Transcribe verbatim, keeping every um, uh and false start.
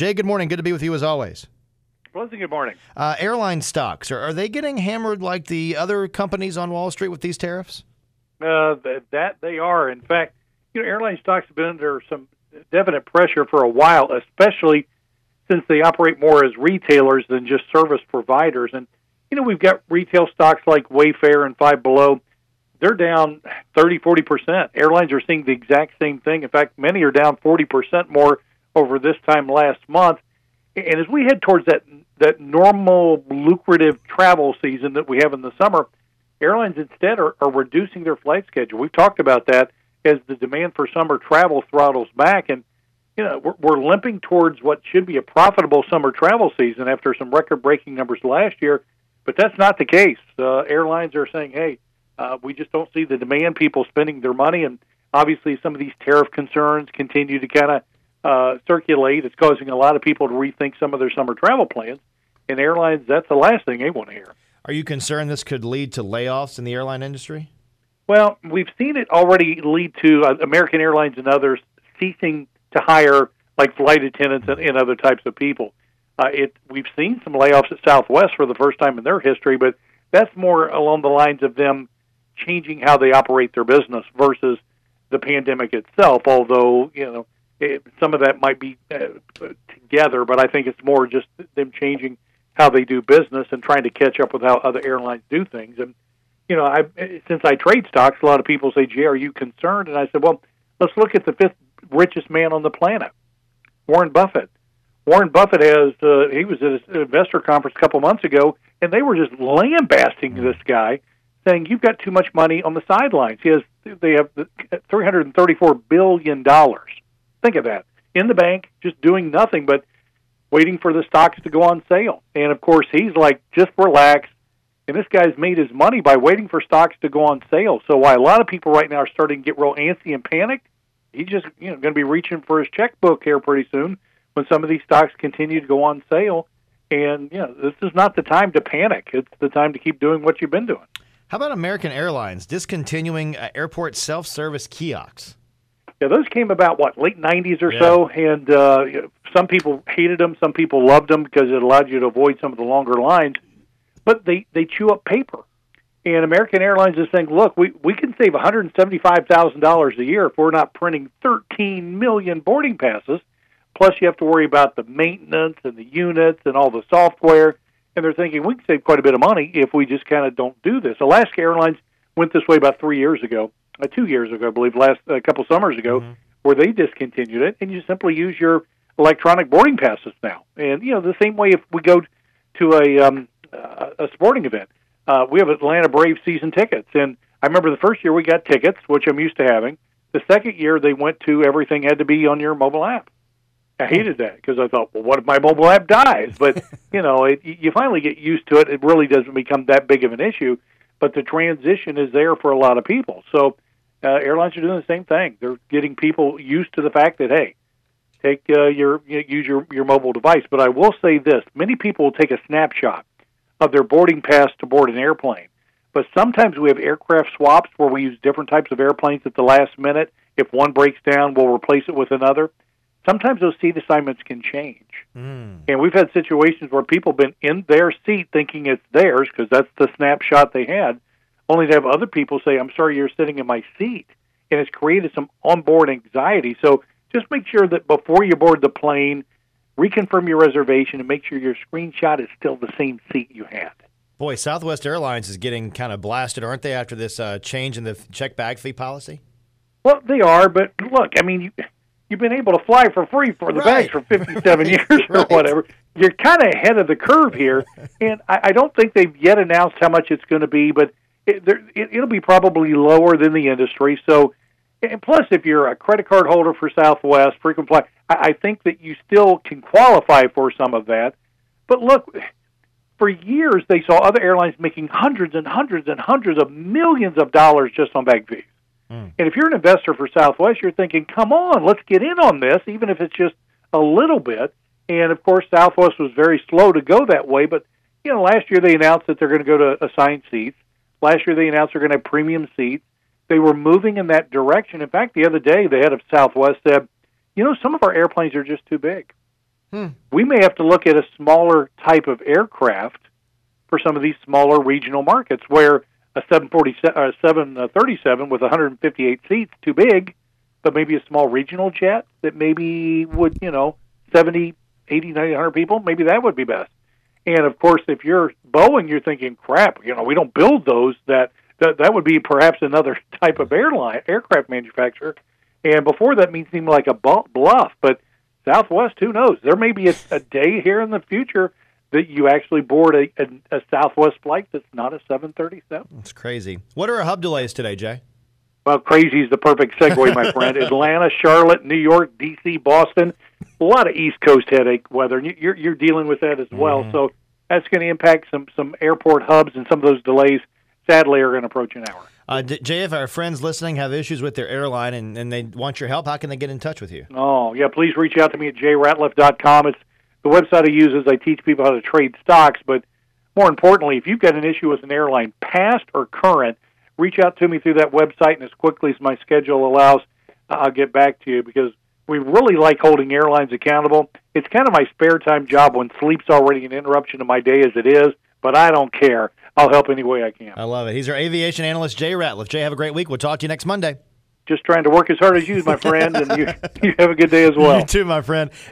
Jay, good morning. Good to be with you as always. Pleasant good morning. Uh, airline stocks, are, are they getting hammered like the other companies on Wall Street with these tariffs? Uh, that, that they are. In fact, you know, airline stocks have been under some definite pressure for a while, especially since they operate more as retailers than just service providers. And, you know, we've got retail stocks like Wayfair and Five Below. They're down thirty, forty percent. Airlines are seeing the exact same thing. In fact, many are down forty percent more over this time last month. And as we head towards that that normal, lucrative travel season that we have in the summer, airlines instead are, are reducing their flight schedule. We've talked about that as the demand for summer travel throttles back. And, you know, we're, we're limping towards what should be a profitable summer travel season after some record-breaking numbers last year. But that's not the case. Uh, airlines are saying, hey, uh, we just don't see the demand, people spending their money. And obviously some of these tariff concerns continue to kind of uh, circulate. It's causing a lot of people to rethink some of their summer travel plans. And airlines, that's the last thing they want to hear. Are you concerned this could lead to layoffs in the airline industry? Well, we've seen it already lead to uh, American Airlines and others ceasing to hire like flight attendants and, and other types of people. Uh, it we've seen some layoffs at Southwest for the first time in their history, but that's more along the lines of them changing how they operate their business versus the pandemic itself, although, you know, it, some of that might be uh, together, but I think it's more just them changing how they do business and trying to catch up with how other airlines do things. And, you know, I since I trade stocks, a lot of people say, Jay, are you concerned? And I said, well, let's look at the fifth richest man on the planet, Warren Buffett. Warren Buffett has, uh, he was at an investor conference a couple months ago, and they were just lambasting this guy, saying, you've got too much money on the sidelines. He has, they have three hundred thirty-four billion dollars. Think of that. In the bank, just doing nothing but waiting for the stocks to go on sale. And, of course, he's like, just relax. And this guy's made his money by waiting for stocks to go on sale. So while a lot of people right now are starting to get real antsy and panicked, he's just you know going to be reaching for his checkbook here pretty soon when some of these stocks continue to go on sale. And, you know, this is not the time to panic. It's the time to keep doing what you've been doing. How about American Airlines discontinuing uh, airport self-service kiosks? Yeah, those came about, what, late nineties or yeah. so, and uh, some people hated them, some people loved them because it allowed you to avoid some of the longer lines, but they, they chew up paper. And American Airlines is saying, look, we, we can save one hundred seventy-five thousand dollars a year if we're not printing thirteen million boarding passes, plus you have to worry about the maintenance and the units and all the software, and they're thinking we can save quite a bit of money if we just kind of don't do this. Alaska Airlines went this way about three years ago. Uh, two years ago, I believe, last a uh, couple summers ago, mm-hmm. where they discontinued it, and you simply use your electronic boarding passes now. And, you know, the same way if we go to a um, uh, a sporting event, uh, we have Atlanta Braves season tickets. And I remember the first year we got tickets, which I'm used to having. The second year they went to everything had to be on your mobile app. I hated that because I thought, well, what if my mobile app dies? But, you know, it, you finally get used to it. It really doesn't become that big of an issue. But the transition is there for a lot of people. So uh, airlines are doing the same thing. They're getting people used to the fact that, hey, take uh, your use your, your mobile device. But I will say this. Many people will take a snapshot of their boarding pass to board an airplane. But sometimes we have aircraft swaps where we use different types of airplanes at the last minute. If one breaks down, we'll replace it with another. Sometimes those seat assignments can change. Mm. And we've had situations where people have been in their seat thinking it's theirs because that's the snapshot they had, only to have other people say, I'm sorry, you're sitting in my seat. And it's created some onboard anxiety. So just make sure that before you board the plane, reconfirm your reservation and make sure your screenshot is still the same seat you had. Boy, Southwest Airlines is getting kind of blasted, aren't they, after this uh, change in the check bag fee policy? Well, they are, but look, I mean, you... You've been able to fly for free for the right. bags for fifty-seven years or right. whatever. You're kind of ahead of the curve here, and I, I don't think they've yet announced how much it's going to be, but it, there, it, it'll be probably lower than the industry. So, and plus, if you're a credit card holder for Southwest, frequent flyer, I, I think that you still can qualify for some of that. But look, for years they saw other airlines making hundreds and hundreds and hundreds of millions of dollars just on bag fees. And if you're an investor for Southwest, you're thinking, come on, let's get in on this, even if it's just a little bit. And, of course, Southwest was very slow to go that way. But, you know, last year they announced that they're going to go to assigned seats. Last year they announced they're going to have premium seats. They were moving in that direction. In fact, the other day the head of Southwest said, you know, some of our airplanes are just too big. Hmm. We may have to look at a smaller type of aircraft for some of these smaller regional markets where a seven forty-seven, or seven thirty-seven with one hundred fifty-eight seats too big, but maybe a small regional jet that maybe would, you know, seventy, eighty, ninety, one hundred people, maybe that would be best. And, of course, if you're Boeing, you're thinking, crap, you know, we don't build those. That that, that would be perhaps another type of airline, aircraft manufacturer. And before that may seem like a bluff, but Southwest, who knows? There may be a, a day here in the future that you actually board a, a, a Southwest flight that's not a seven thirty-seven. That's crazy. What are our hub delays today, Jay? Well, crazy is the perfect segue, my friend. Atlanta, Charlotte, New York, D C, Boston, a lot of East Coast headache weather. And you're, you're dealing with that as well. Mm. So that's going to impact some, some airport hubs, and some of those delays, sadly, are going to approach an hour. Uh, Jay, if our friends listening have issues with their airline and, and they want your help, how can they get in touch with you? Oh, yeah, please reach out to me at j ratliff dot com. It's the website I use is I teach people how to trade stocks, but more importantly, if you've got an issue with an airline, past or current, reach out to me through that website, and as quickly as my schedule allows, I'll get back to you, because we really like holding airlines accountable. It's kind of my spare time job when sleep's already an interruption to my day as it is, but I don't care. I'll help any way I can. I love it. He's our aviation analyst, Jay Ratliff. Jay, have a great week. We'll talk to you next Monday. Just trying to work as hard as you, my friend, and you, you have a good day as well. You too, my friend.